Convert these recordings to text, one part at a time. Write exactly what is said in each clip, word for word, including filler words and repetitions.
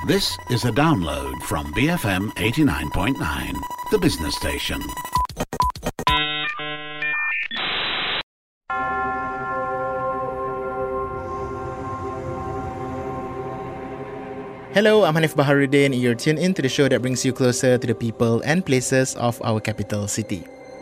This is a download from B F M eighty-nine point nine, the business station. Hello, I'm Hanif Baharuddin. You're tuned in to the show that brings you closer to the people and places of our capital city.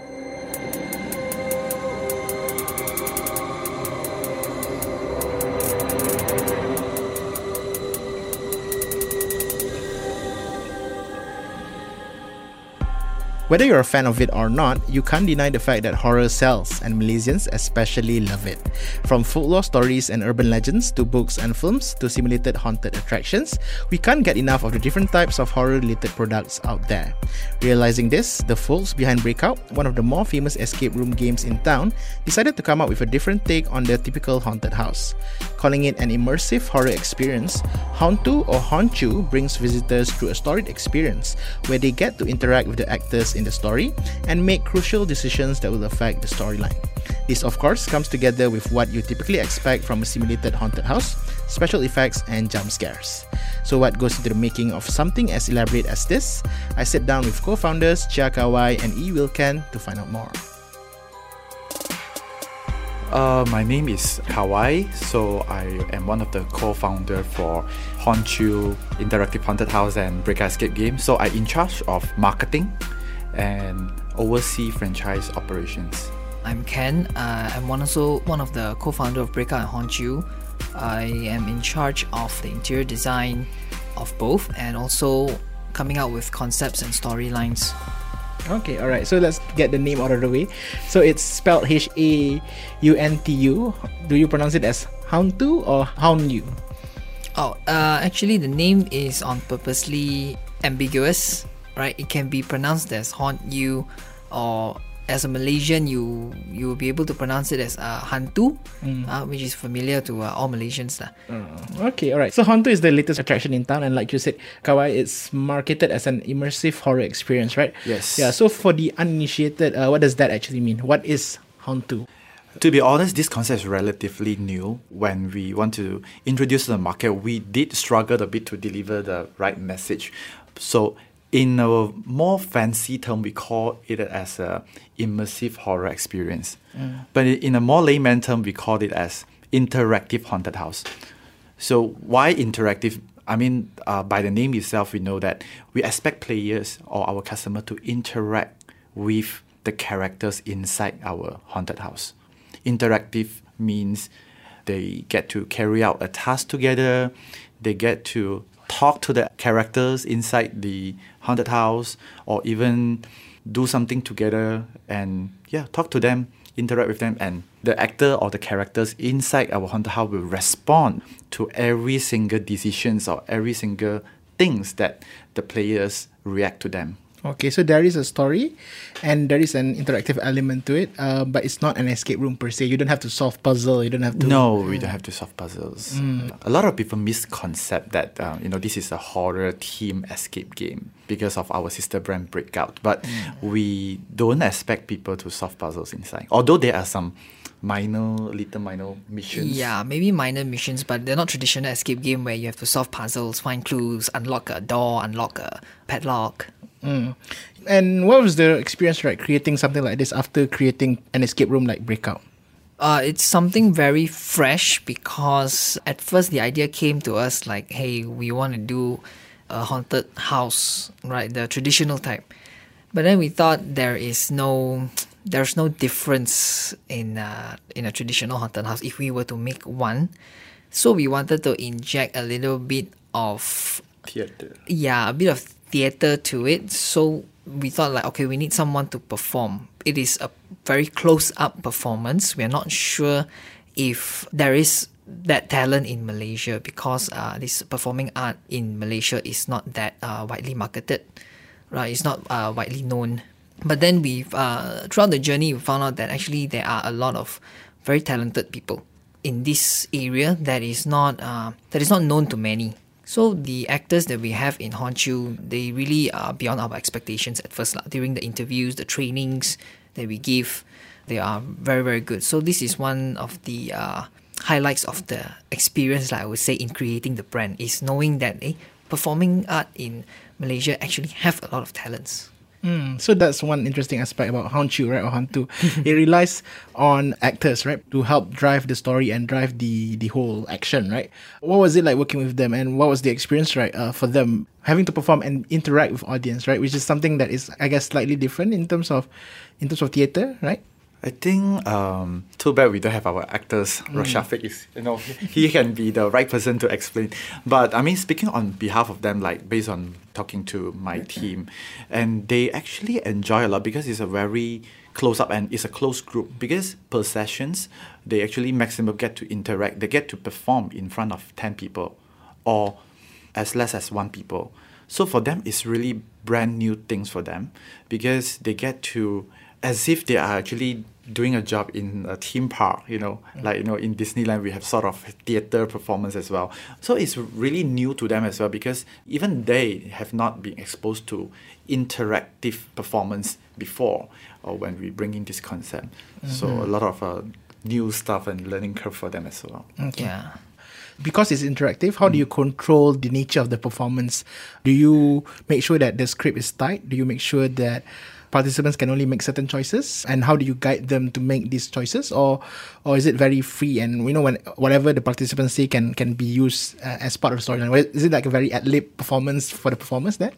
Whether you're a fan of it or not, you can't deny the fact that horror sells, and Malaysians especially love it. From folklore stories and urban legends to books and films to simulated haunted attractions, we can't get enough of the different types of horror-related products out there. Realizing this, the folks behind Breakout, one of the more famous escape room games in town, decided to come up with a different take on the typical haunted house. Calling it an immersive horror experience, Hauntu or Hauntchu brings visitors through a storied experience where they get to interact with the actors in the story and make crucial decisions that will affect the storyline. This, of course, comes together with what you typically expect from a simulated haunted house, special effects and jump scares. So what goes into the making of something as elaborate as this? I sit down with co-founders Chia Kawai and Yi Wilken to find out more. Uh, my name is Kawai, so I am one of the co-founder for Hauntchu Interactive Haunted House and Breakout Escape Game. So I'm in charge of marketing and oversee franchise operations. I'm Ken. Uh, I'm one also one of the co-founder of Breakout and Hauntchu. I am in charge of the interior design of both and also coming out with concepts and storylines. Okay, alright. So let's get the name out of the way. So it's spelled H A U N T U. Do you pronounce it as Hauntu or Haunyu? Oh, uh, actually the name is on purposely ambiguous, right? It can be pronounced as Haunt You, or as a Malaysian, you you will be able to pronounce it as uh, Hantu, mm. uh, which is familiar to uh, all Malaysians. Uh. Mm. Okay, alright. So Hauntu is the latest attraction in town, and like you said, Kawai, it's marketed as an immersive horror experience, right? Yes. Yeah. So for the uninitiated, uh, what does that actually mean? What is Hauntu? To be honest, this concept is relatively new. When we want to introduce to the market, we did struggle a bit to deliver the right message. So in a more fancy term, we call it as a immersive horror experience. Mm. But in a more layman term, we call it as interactive haunted house. So why interactive? I mean, uh, by the name itself, we know that we expect players or our customer to interact with the characters inside our haunted house. Interactive means they get to carry out a task together, they get to talk to the characters inside the haunted house, or even do something together and yeah, talk to them, interact with them, and the actor or the characters inside our haunted house will respond to every single decisions or every single things that the players react to them. Okay, so there is a story and there is an interactive element to it, uh, but it's not an escape room per se. You don't have to solve puzzle. You don't have to. No, we don't have to solve puzzles. Mm. A lot of people misconcept that uh, you know this is a horror theme escape game because of our sister brand Breakout, but mm. we don't expect people to solve puzzles inside. Although there are some minor, little minor missions. Yeah, maybe minor missions, but they're not traditional escape game where you have to solve puzzles, find clues, unlock a door, unlock a padlock. Mm. And what was the experience like creating something like this after creating an escape room like Breakout? Uh, it's something very fresh because at first the idea came to us like, hey, we want to do a haunted house, right? The traditional type. But then we thought there is no, there's no difference in uh, in a traditional haunted house if we were to make one. So we wanted to inject a little bit of theater. Yeah, a bit of theater to it. So we thought like, okay, we need someone to perform. It is a very close-up performance. We are not sure if there is that talent in Malaysia because uh, this performing art in Malaysia is not that uh, widely marketed, right? It's not uh, widely known. But then we've uh, throughout the journey, we found out that actually there are a lot of very talented people in this area that is not uh, that is not known to many. So the actors that we have in Hauntchu, they really are beyond our expectations at first. Like, during the interviews, the trainings that we give, they are very, very good. So this is one of the uh, highlights of the experience, like I would say, in creating the brand, is knowing that eh, performing art in Malaysia actually have a lot of talents. Mm, so that's one interesting aspect about Hantu, right, or Hantu. It relies on actors, right, to help drive the story and drive the, the whole action, right? What was it like working with them, and what was the experience, right, uh, for them having to perform and interact with audience, right, which is something that is, I guess, slightly different in terms of in terms of theatre, right? I think um, too bad we don't have our actors. Mm. Rashafiq is, you know, he can be the right person to explain. But I mean, speaking on behalf of them, like based on talking to my team, and they actually enjoy a lot because it's a very close up and it's a close group. Because per sessions, they actually maximum get to interact. They get to perform in front of ten people, or as less as one people. So for them, it's really brand new things for them because they get to, as if they are actually doing a job in a theme park, you know, mm. like, you know, in Disneyland, we have sort of theater performance as well. So it's really new to them as well because even they have not been exposed to interactive performance before or when we bring in this concept. Mm-hmm. So a lot of uh, new stuff and learning curve for them as well. Okay. Yeah. Because it's interactive, how mm. do you control the nature of the performance? Do you make sure that the script is tight? Do you make sure that participants can only make certain choices, and how do you guide them to make these choices, or or is it very free and, you know, when whatever the participants say can can be used uh, as part of the storyline? Is it like a very ad-lib performance for the performers there?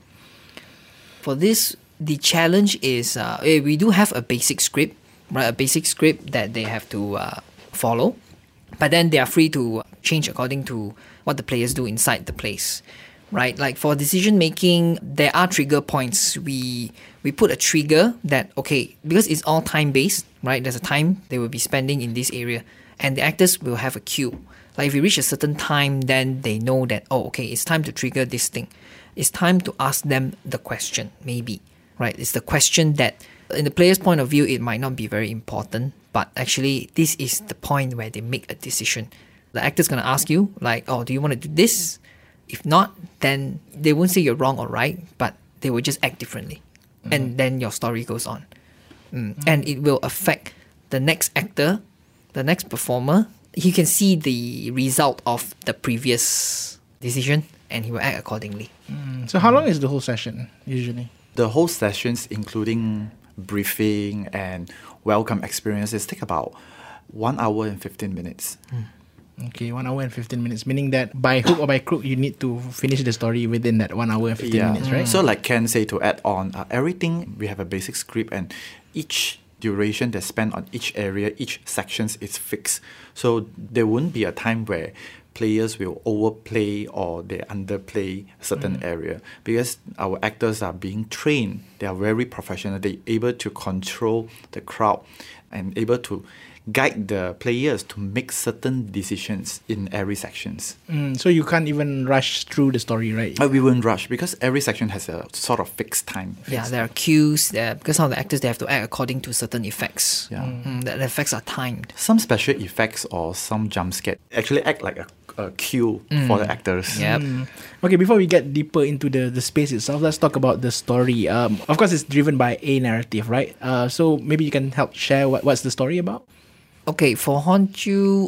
For this, the challenge is uh, we do have a basic script, right? A basic script that they have to uh, follow, but then they are free to change according to what the players do inside the place. Right, like for decision making, there are trigger points. We we put a trigger that, okay, because it's all time based, right? There's a time they will be spending in this area, and the actors will have a cue. Like if you reach a certain time, then they know that, oh, okay, it's time to trigger this thing. It's time to ask them the question, maybe, right? It's the question that, in the player's point of view, it might not be very important, but actually, this is the point where they make a decision. The actor's gonna ask you, like, oh, do you want to do this? If not, then they won't say you're wrong or right, but they will just act differently. Mm-hmm. And then your story goes on. Mm. Mm-hmm. And it will affect the next actor, the next performer. He can see the result of the previous decision and he will act accordingly. Mm. So how long is the whole session usually? The whole sessions, including briefing and welcome experiences, take about one hour and fifteen minutes. Mm. Okay, one hour and fifteen minutes, meaning that by hook or by crook, you need to finish the story within that one hour and fifteen yeah. minutes, right? Mm. So like Ken say, to add on, uh, everything, we have a basic script and each duration that's spent on each area, each sections is fixed. So there won't be a time where players will overplay or they underplay a certain mm. area because our actors are being trained. They are very professional. They're able to control the crowd and able to guide the players to make certain decisions in every sections. Mm, so you can't even rush through the story, right? Uh, we won't rush because every section has a sort of fixed time. Fixed. Yeah, there are cues there because some of the actors, they have to act according to certain effects. Yeah, mm. Mm, the effects are timed. Some special effects or some jump scare actually act like a, a cue mm. for the actors. Yep. Mm. Okay, before we get deeper into the, the space itself, let's talk about the story. Um, of course, it's driven by a narrative, right? Uh, so maybe you can help share what, what's the story about? Okay, for Hantu,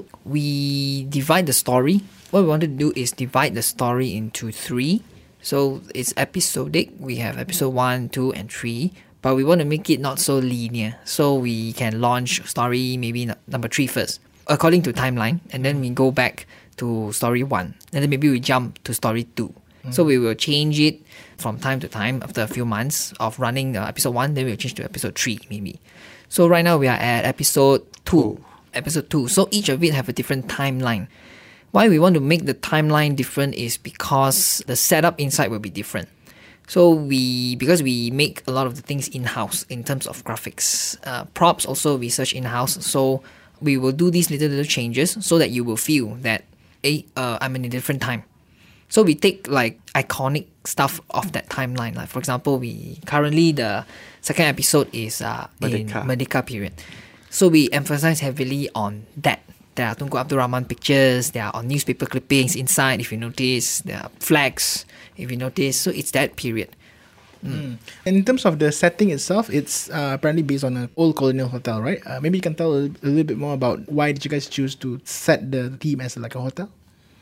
we divide the story. What we wanted to do is divide the story into three. So it's episodic. We have episode one, two, and three. But we want to make it not so linear. So we can launch story maybe number three first, according to timeline. And then we go back to story one. And then maybe we jump to story two. Mm-hmm. So we will change it from time to time after a few months of running uh, episode one. Then we'll change to episode three maybe. So right now we are at episode two. Episode two. So each of it have a different timeline. Why we want to make the timeline different is because the setup inside will be different. So we, because we make a lot of the things in-house in terms of graphics. Uh, props also we search in-house. So we will do these little little changes so that you will feel that, hey, uh, I'm in a different time. So we take like iconic stuff of that timeline. Like for example, we currently the second episode is uh, in Merdeka period. So we emphasize heavily on that. There are Tunku Abdul Rahman pictures, there are on newspaper clippings inside, if you notice, there are flags, if you notice. So it's that period. Mm. Mm. And in terms of the setting itself, it's uh, apparently based on an old colonial hotel, right? Uh, maybe you can tell a, a little bit more about why did you guys choose to set the theme as like a hotel?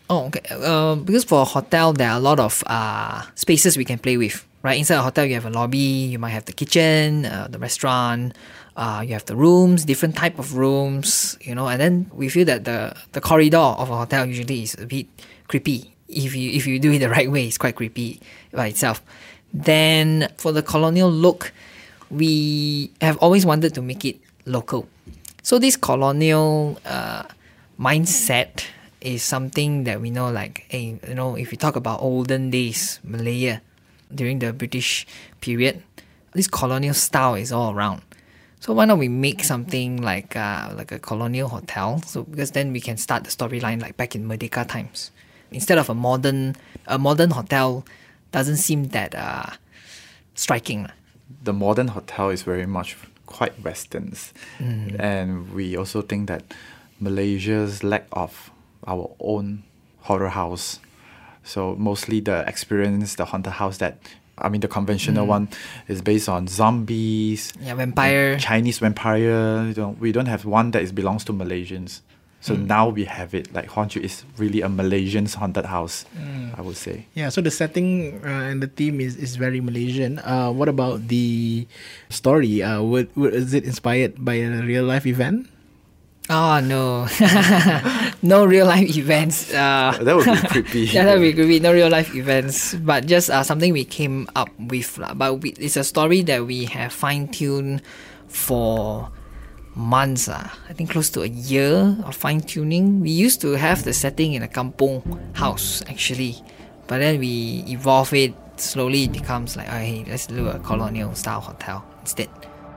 Oh, okay. Uh, because for a hotel, there are a lot of uh, spaces we can play with, right? Inside a hotel, you have a lobby, you might have the kitchen, uh, the restaurant, uh, you have the rooms, different type of rooms, you know, and then we feel that the, the corridor of a hotel usually is a bit creepy. If you if you do it the right way, it's quite creepy by itself. Then for the colonial look, we have always wanted to make it local. So this colonial uh, mindset is something that we know, like, hey, you know, if you talk about olden days, Malaya, during the British period, this colonial style is all around. So why not we make something like uh, like a colonial hotel? So because then we can start the storyline like back in Merdeka times. Instead of a modern a modern hotel, doesn't seem that uh, striking. The modern hotel is very much quite Westerns, mm. and we also think that Malaysia's lack of our own horror house. So mostly the experience, the haunted house that, I mean, the conventional mm. one is based on zombies, yeah, vampire, Chinese vampire. You know, we don't have one that is belongs to Malaysians. So mm. now we have it. Like Haunt You is really a Malaysian haunted house, mm. I would say. Yeah, so the setting uh, and the theme is, is very Malaysian. Uh, what about the story? Uh, would, would, is it inspired by a real life event? Oh, no. No real life events. Uh, that would be creepy. Yeah, that would be creepy. No real life events. But just uh, something we came up with. But we, it's a story that we have fine-tuned for months, uh, I think close to a year of fine-tuning. We used to have the setting in a kampong house, actually. But then we evolve it. Slowly it becomes like, oh, hey, let's do a colonial style hotel instead.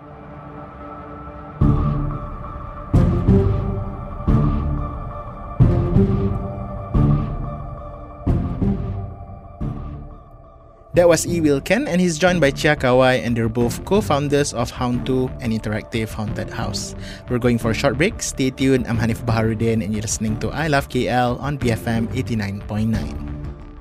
That was E. Wilken, and he's joined by Chia Kawai, and they're both co-founders of Hauntu, an interactive haunted house. We're going for a short break. Stay tuned. I'm Hanif Baharuddin, and you're listening to I Love K L on B F M eighty-nine point nine.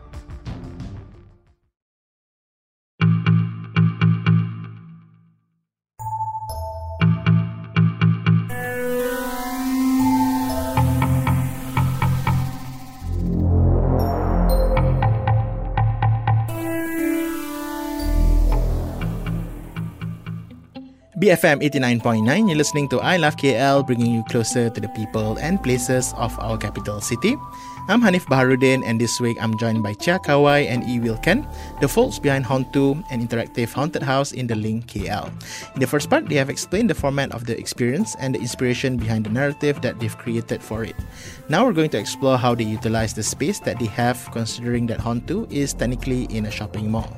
B F M eighty-nine point nine, you're listening to I Love K L, bringing you closer to the people and places of our capital city. I'm Hanif Baharuddin, and this week I'm joined by Chia Kawai and E. Wilken, the folks behind Hauntu, an interactive haunted house in the Link K L. In the first part, they have explained the format of the experience and the inspiration behind the narrative that they've created for it. Now we're going to explore how they utilize the space that they have, considering that Hauntu is technically in a shopping mall.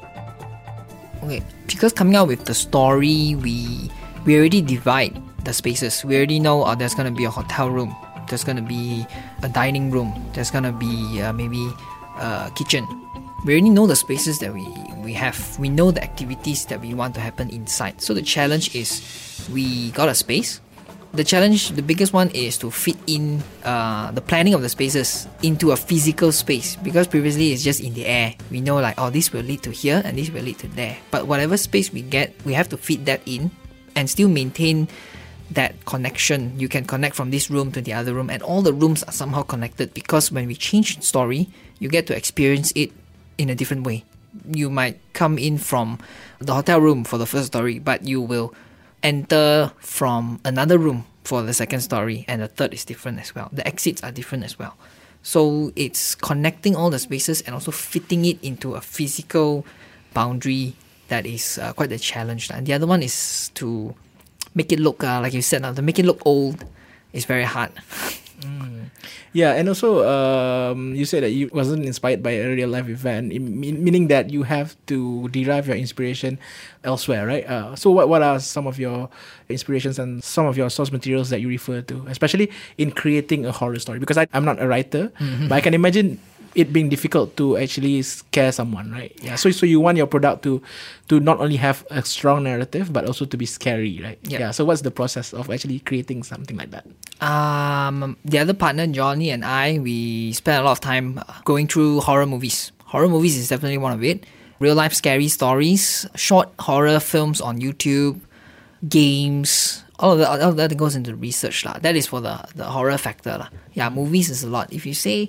Okay, because coming out with the story, we we already divide the spaces. We already know uh, there's going to be a hotel room, there's going to be a dining room, there's going to be uh, maybe a kitchen. We already know the spaces that we, we have. We know the activities that we want to happen inside. So the challenge is we got a space. The challenge, the biggest one, is to fit in uh, the planning of the spaces into a physical space, because previously it's just in the air. We know like, oh, this will lead to here and this will lead to there. But whatever space we get, we have to fit that in and still maintain that connection. You can connect from this room to the other room, and all the rooms are somehow connected, because when we change story, you get to experience it in a different way. You might come in from the hotel room for the first story, but you will enter from another room for the second story, and the third is different as well. The exits are different as well. So it's connecting all the spaces and also fitting it into a physical boundary that is uh, quite a challenge. And the other one is to make it look, uh, like you said, uh, to make it look old is very hard. Mm. Yeah, and also um, you said that you wasn't inspired by a real life event, meaning that you have to derive your inspiration elsewhere, right? Uh, so what what are some of your inspirations and some of your source materials that you refer to, especially in creating a horror story? Because I, I'm not a writer, mm-hmm. but I can imagine it being difficult to actually scare someone, right? Yeah. So so you want your product to to not only have a strong narrative, but also to be scary, right? Yep. Yeah. So what's the process of actually creating something like that? Um, the other partner, Johnny, and I, we spent a lot of time going through horror movies. Horror movies is definitely one of it. Real life scary stories, short horror films on YouTube, games. All of that, all of that goes into research lah. That is for the, the horror factor lah. Yeah, movies is a lot. If you say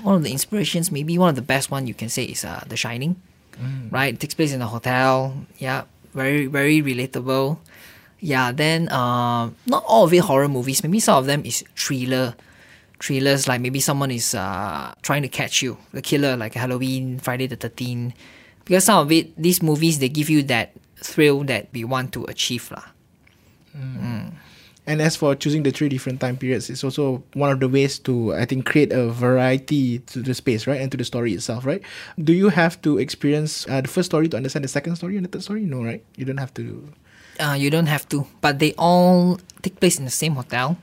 one of the inspirations, maybe one of the best one you can say is uh, The Shining, mm. right? It takes place in a hotel. Yeah, very very relatable. Yeah, then uh, not all of it horror movies. Maybe some of them is thriller. Thrillers like maybe someone is uh, trying to catch you, the killer, like Halloween, Friday the thirteenth. Because some of it, these movies, they give you that thrill that we want to achieve lah. Mm. Mm. And as for choosing the three different time periods, it's also one of the ways to, I think, create a variety to the space, right? And to the story itself, right? Do you have to experience uh, the first story to understand the second story and the third story? No, right? You don't have to. Uh, you don't have to. But they all take place in the same hotel.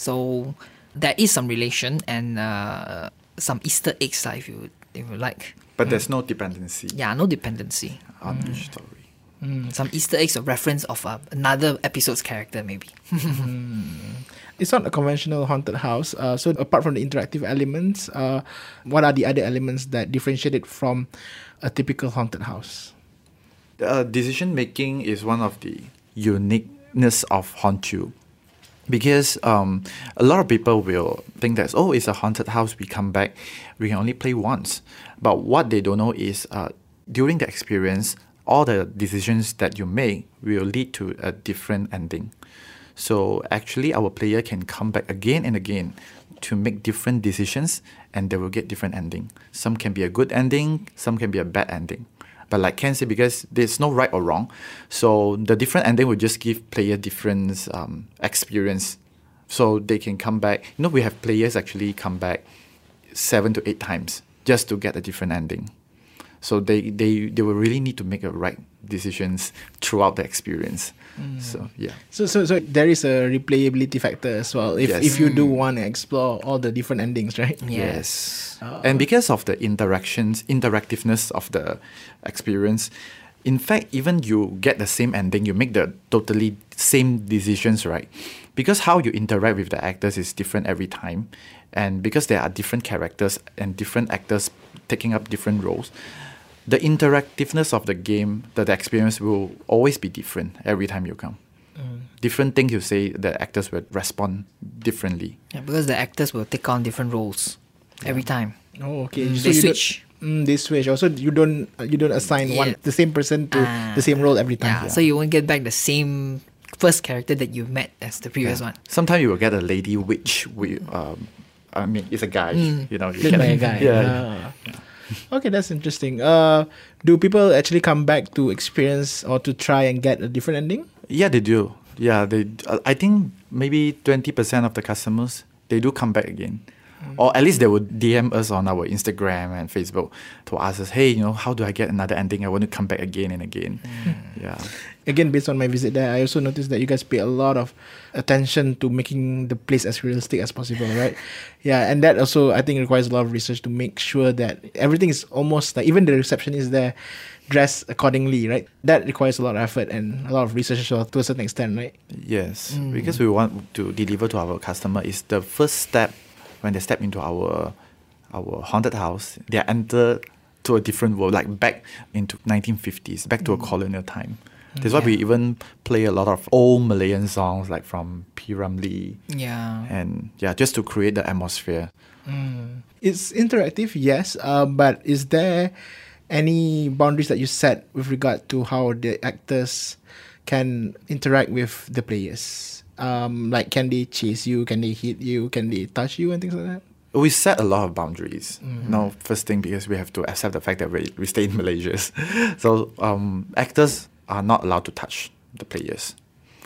So there is some relation and uh, some Easter eggs, if you, if you like. But mm. there's no dependency. Yeah, no dependency. On mm. each story. Mm, some Easter eggs or reference of uh, another episode's character, maybe. mm. It's not a conventional haunted house. Uh, so apart from the interactive elements, uh, what are the other elements that differentiate it from a typical haunted house? Uh, decision making is one of the uniqueness of Haunt You. Because um, a lot of people will think that, oh, it's a haunted house, we come back, we can only play once. But what they don't know is uh, during the experience, all the decisions that you make will lead to a different ending. So actually, our player can come back again and again to make different decisions and they will get different ending. Some can be a good ending, some can be a bad ending. But like Ken said, because there's no right or wrong, so the different ending will just give player different um, experience. So they can come back. You know, we have players actually come back seven to eight times just to get a different ending. So they, they, they will really need to make the right decisions throughout the experience. Mm. So yeah. So so so there is a replayability factor as well. If yes. if you do want to explore all the different endings, right? Yes. Uh, and because of the interactions, interactiveness of the experience, in fact, even you get the same ending, you make the totally same decisions, right? Because how you interact with the actors is different every time. And because there are different characters and different actors taking up different roles, the interactiveness of the game, the, the experience will always be different every time you come. Mm. Different things you say, the actors will respond differently. Yeah, because the actors will take on different roles yeah. every time. Oh, okay. Mm. So they switch. Mm, they switch. Also, you don't uh, you don't assign yeah. one the same person to uh, the same role every time. Yeah, yeah, so you won't get back the same first character that you met as the previous yeah. one. Sometimes you will get a lady witch. We, um, I mean, it's a guy. Mm. You know, you get a guy. Yeah. Ah. yeah. Okay, that's interesting. Uh, do people actually come back to experience or to try and get a different ending? Yeah, they do. Yeah, they. Uh, I think maybe twenty percent of the customers, they do come back again. Mm. Or at least they would D M us on our Instagram and Facebook to ask us, hey, you know, how do I get another ending? I want to come back again and again. Mm. Yeah. Again, based on my visit there, I also noticed that you guys pay a lot of attention to making the place as realistic as possible, right? Yeah, and that also, I think, requires a lot of research to make sure that everything is almost like, even the receptionist there, dressed accordingly, right? That requires a lot of effort and a lot of research to a certain extent, right? Yes, mm. because we want to deliver to our customer is the first step when they step into our our haunted house, they are entered to a different world, like back into nineteen fifties, back to mm. a colonial time. That's why yeah. we even play a lot of old Malayan songs like from P. Ramlee. Yeah. And yeah, just to create the atmosphere. Mm. It's interactive, yes, uh, but is there any boundaries that you set with regard to how the actors can interact with the players? Um, like, can they chase you? Can they hit you? Can they touch you and things like that? We set a lot of boundaries. Mm-hmm. Now, first thing, because we have to accept the fact that we, we stay in Malaysia. So um, actors are not allowed to touch the players.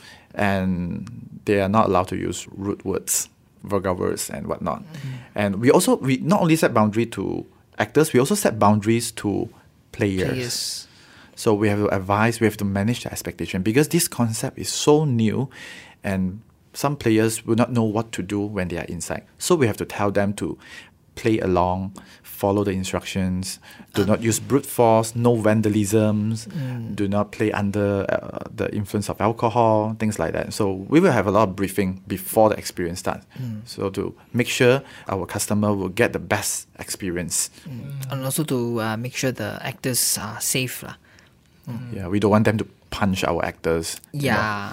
And they are not allowed to use rude words, vulgar words and whatnot. Mm-hmm. And we also, we not only set boundary to actors, we also set boundaries to players. Players. So we have to advise, we have to manage the expectation because this concept is so new and some players will not know what to do when they are inside. So we have to tell them to play along, follow the instructions, do not use brute force, no vandalisms, mm. do not play under uh, the influence of alcohol, things like that. So we will have a lot of briefing before the experience starts. Mm. So to make sure our customer will get the best experience. Mm. And also to uh, make sure the actors are safe. Mm. Yeah, we don't want them to punch our actors. Yeah. You know.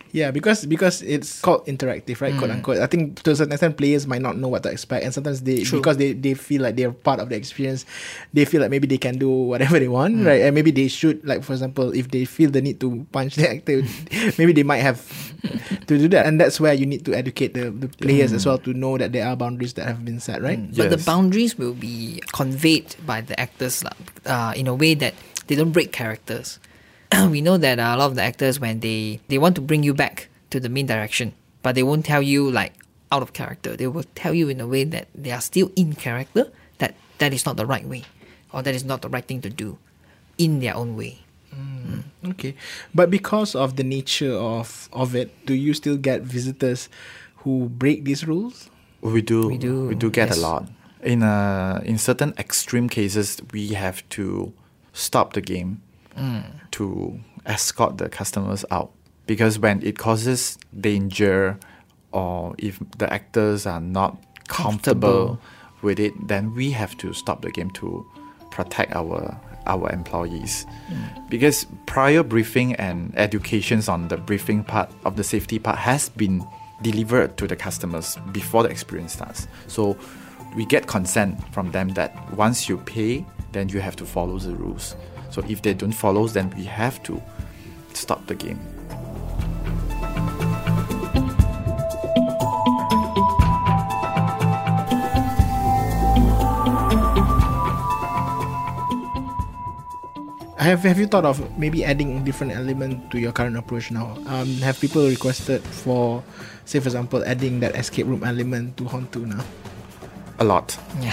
Yeah, because because it's called interactive, right? Quote unquote. I think to a certain extent, players might not know what to expect, and sometimes they True. because they, they feel like they're part of the experience, they feel like maybe they can do whatever they want, right? And maybe they should, like for example, if they feel the need to punch the actor, maybe they might have to do that, and that's where you need to educate the, the players as well to know that there are boundaries that have been set, right? But the Yes. boundaries will be conveyed by the actors lah, uh, in a way that they don't break characters. We know that uh, a lot of the actors, when they, they want to bring you back to the main direction, but they won't tell you like out of character. They will tell you in a way that they are still in character, that that is not the right way, or that is not the right thing to do in their own way. Okay, but because of the nature of of it, do you still get visitors who break these rules? We do. We do, We do get yes. a lot. In uh, in certain extreme cases, we have to stop the game to escort the customers out, because when it causes danger, or if the actors are not comfortable, Comfortable. with it, then we have to stop the game to protect our our employees. Because prior briefing and educations on the briefing part of the safety part has been delivered to the customers before the experience starts. So we get consent from them that once you pay, then you have to follow the rules. So if they don't follow, then we have to stop the game. Have Have you thought of maybe adding a different element to your current approach now? Um, have people requested for, say for example, adding that escape room element to Hontu now? A lot. Yeah.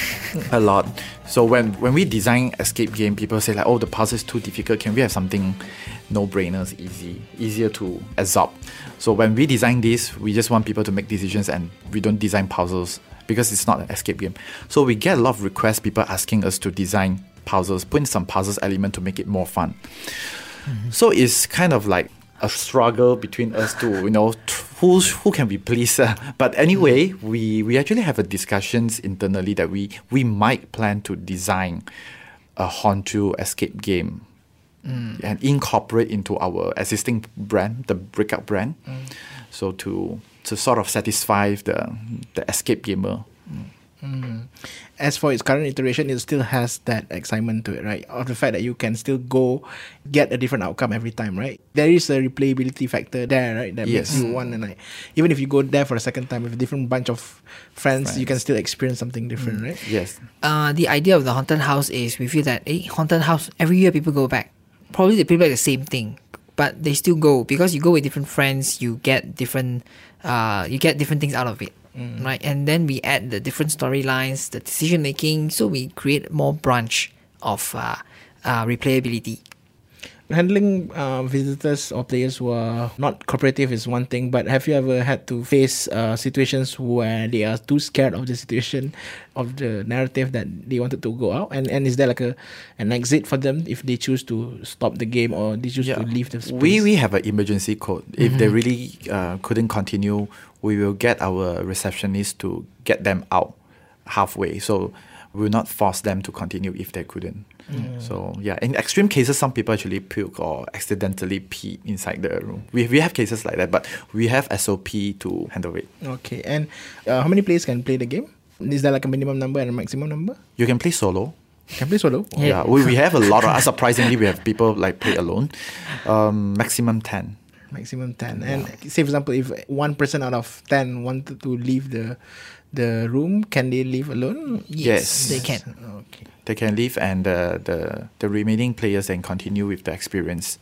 A lot. So when when we design escape game, people say like, oh, the puzzle is too difficult. Can we have something no-brainers, easy, easier to absorb? So when we design this, we just want people to make decisions, and we don't design puzzles because it's not an escape game. So we get a lot of requests, people asking us to design puzzles, put in some puzzles element to make it more fun. Mm-hmm. So it's kind of like a struggle between us to, you know, who who can we please? Uh, but anyway, we we actually have a discussions internally that we we might plan to design a Hontu escape game mm. and incorporate into our existing brand, the Breakout brand. Mm. So to to sort of satisfy the the escape gamer. Mm. Mm. As for its current iteration, it still has that excitement to it, right? Of the fact that you can still go get a different outcome every time, right? There is a replayability factor there, right? That Yes. makes you want, and like, even if you go there for a second time with a different bunch of friends, Friends. you can still experience something different, right? Yes. Uh, the idea of the haunted house is we feel that eh, haunted house, every year people go back. Probably they play back the same thing, but they still go because you go with different friends. You get different, uh, you get different things out of it, mm. right? And then we add the different storylines, the decision making, so we create more branch of uh, uh, replayability. Handling uh, visitors or players who are not cooperative is one thing, but have you ever had to face uh, situations where they are too scared of the situation, of the narrative that they wanted to go out? And and is there like a an exit for them if they choose to stop the game or they choose Yeah. to leave the space? We we have an emergency code. If they really uh, couldn't continue, we will get our receptionist to get them out halfway. So we will not force them to continue if they couldn't. So yeah, in extreme cases, some people actually puke or accidentally pee inside the room. We we have cases like that, but we have S O P to handle it. Okay, and uh, how many players can play the game? Is there like a minimum number and a maximum number? You can play solo. Can play solo? Yeah. Yeah, we, we have a lot of, surprisingly, we have people like play alone. Um, maximum ten. Maximum ten. And say for example, if one person out of ten wanted to leave the the room, can they leave alone? Yes. they can. Okay. They can leave, and the, the, the remaining players then continue with the experience.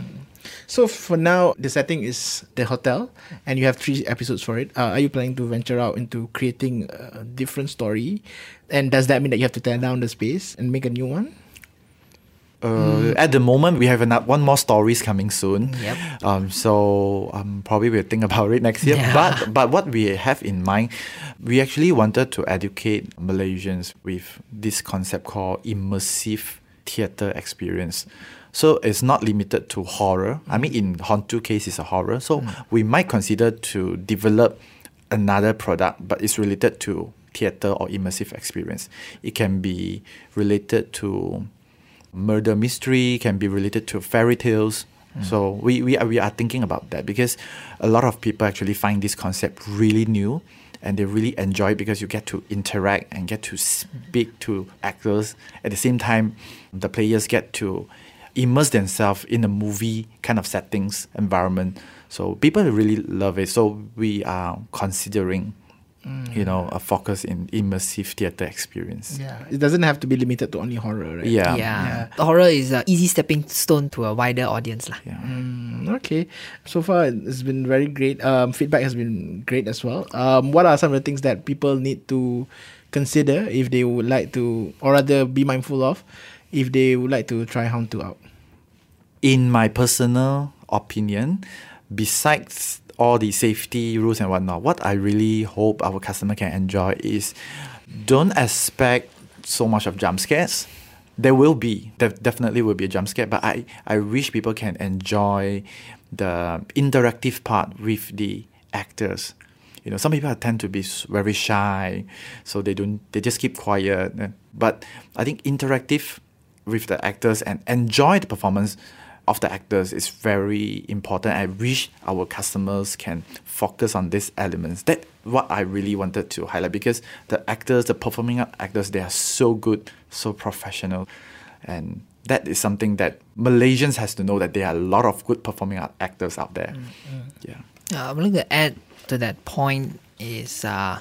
So for now, the setting is the hotel, and you have three episodes for it. Uh, are you planning to venture out into creating a different story? And does that mean that you have to tear down the space and make a new one? Uh, At the moment, we have another, one more stories coming soon. Yep. Um, so um, probably we'll think about it next year. Yeah. But but what we have in mind, we actually wanted to educate Malaysians with this concept called immersive theatre experience. So it's not limited to horror. I mean, in Hontu case, it's a horror. So we might consider to develop another product, but it's related to theatre or immersive experience. It can be related to murder mystery, can be related to fairy tales, Mm. So we, we, are, we are thinking about that because a lot of people actually find this concept really new and they really enjoy it because you get to interact and get to speak to actors. At the same time, the players get to immerse themselves in a movie kind of settings, environment. So people really love it. So we are considering Mm. you know, a focus in immersive theatre experience. Yeah, it doesn't have to be limited to only horror, right? Yeah. Yeah. Yeah. The horror is an easy stepping stone to a wider audience. lah. Yeah. Mm, okay. So far, it's been very great. Um, feedback has been great as well. Um, what are some of the things that people need to consider if they would like to, or rather be mindful of, if they would like to try Hound two out? In my personal opinion, besides all the safety rules and whatnot, what I really hope our customer can enjoy is don't expect so much of jump scares. There will be, there definitely will be a jump scare, but I, I wish people can enjoy the interactive part with the actors. You know, some people tend to be very shy, so they don't, they just keep quiet. But I think interactive with the actors and enjoy the performance of the actors is very important. I wish our customers can focus on these elements. That's what I really wanted to highlight because the actors, the performing actors, they are so good, so professional. And that is something that Malaysians has to know, that there are a lot of good performing actors out there. Mm-hmm. Yeah. Uh, I'm going to add to that point is uh,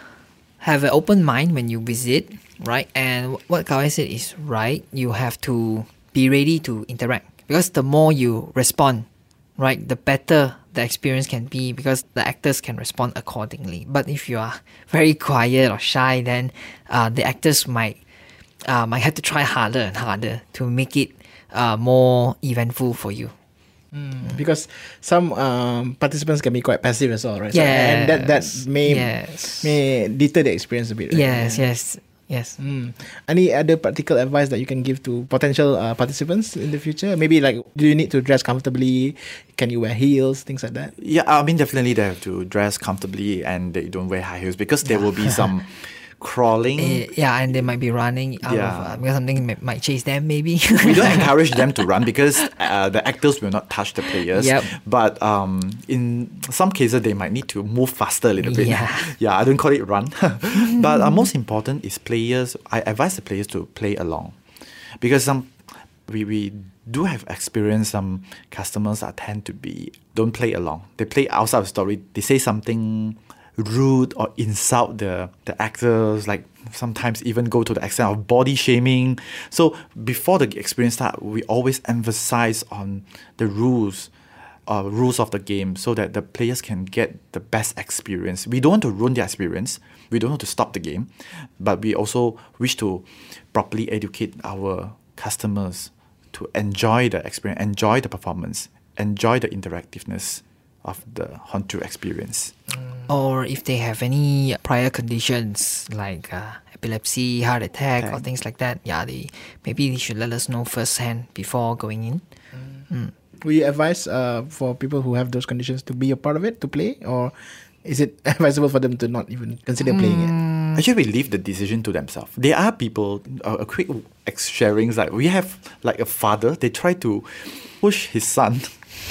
have an open mind when you visit, right? And what Kawai said is right. You have to be ready to interact. Because the more you respond, right, the better the experience can be because the actors can respond accordingly. But if you are very quiet or shy, then uh, the actors might uh, might have to try harder and harder to make it uh, more eventful for you. Mm. Because some um, participants can be quite passive as well, right? Yes. So, and that, that may, yes. may deter the experience a bit, right? Yes, yes. Yes. Mm. Any other practical advice that you can give to potential uh, participants in the future? Maybe like, do you need to dress comfortably? Can you wear heels? Things like that? Yeah, I mean, definitely they have to dress comfortably and they don't wear high heels because there will be some crawling. Uh, yeah, and they might be running out Yeah. of, uh, because something may, might chase them maybe. We don't encourage them to run because uh, the actors will not touch the players. Yep. But um, in some cases, they might need to move faster a little bit. Yeah. Yeah, I don't call it run. But uh, most important is players. I advise the players to play along. Because some we, we do have experience, some customers are tend to be, don't play along. They play outside of the story. They say something rude or insult the, the actors, like sometimes even go to the extent of body shaming. So before the experience starts, we always emphasize on the rules, uh, rules of the game so that the players can get the best experience. We don't want to ruin their experience. We don't want to stop the game, but we also wish to properly educate our customers to enjoy the experience, enjoy the performance, enjoy the interactiveness of the Hound two experience. Or if they have any prior conditions like uh, epilepsy, heart attack, Okay. or things like that, yeah, they maybe they should let us know firsthand before going in. Mm. Will you advise uh, for people who have those conditions to be a part of it, to play? Or is it advisable for them to not even consider playing it? Actually, we leave the decision to themselves. There are people, uh, a quick ex- sharing, like we have like a father, they try to push his son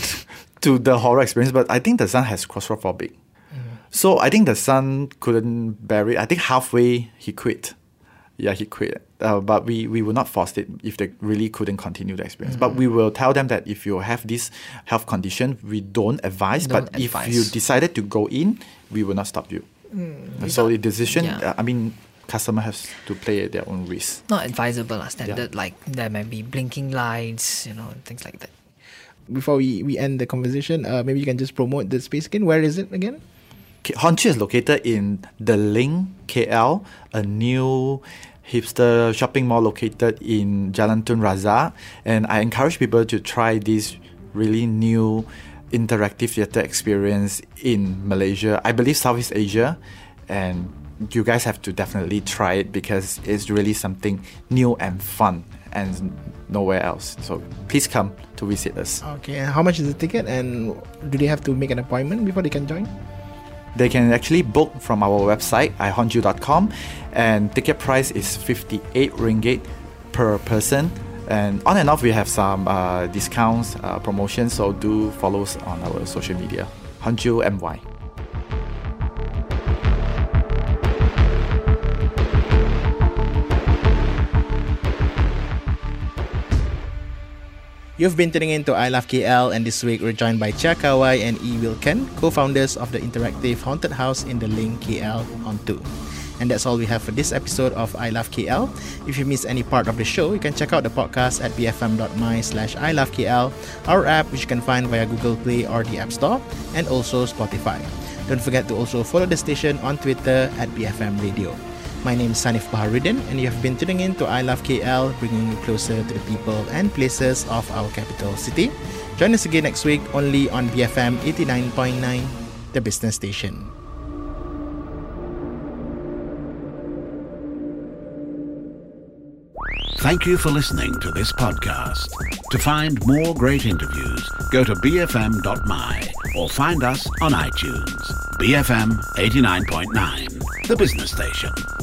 to the horror experience, but I think the son has claustrophobic. So I think the son couldn't bear it. I think halfway he quit. Yeah, he quit. Uh, but we, we will not force it if they really couldn't continue the experience. Mm. But we will tell them that if you have this health condition, we don't advise. Don't but if advise. you decided to go in, we will not stop you. Mm. So the decision, Yeah. uh, I mean, customer has to play at their own risk. Not advisable, uh, standard, like there might be blinking lights, you know, things like that. Before we, we end the conversation, uh, maybe you can just promote the space again. Where is it again? K- Hound two is located in The Link, K L, a new hipster shopping mall located in Jalan Tun Razak. And I encourage people to try this really new interactive theatre experience in Malaysia. I believe Southeast Asia. And you guys have to definitely try it because it's really something new and fun and nowhere else. So please come to visit us. Okay, and how much is the ticket? And do they have to make an appointment before they can join? They can actually book from our website, i honju dot com, and ticket price is fifty-eight ringgit per person. And on and off, we have some uh, discounts, uh, promotions, so do follow us on our social media. Hanju M Y. You've been tuning in to I Love K L, and this week we're joined by Chia Kawai and Yi Wilken, co-founders of the interactive haunted house in the Link K L, Hontu. And that's all we have for this episode of I Love K L. If you missed any part of the show, you can check out the podcast at bfm.my slash I Love K L, our app which you can find via Google Play or the App Store, and also Spotify. Don't forget to also follow the station on Twitter at B F M Radio. My name is Sanif Baharuddin, and you have been tuning in to I Love K L, bringing you closer to the people and places of our capital city. Join us again next week only on B F M eighty-nine point nine, the business station. Thank you for listening to this podcast. To find more great interviews, go to b f m dot m y or find us on iTunes. B F M eighty-nine point nine, the business station.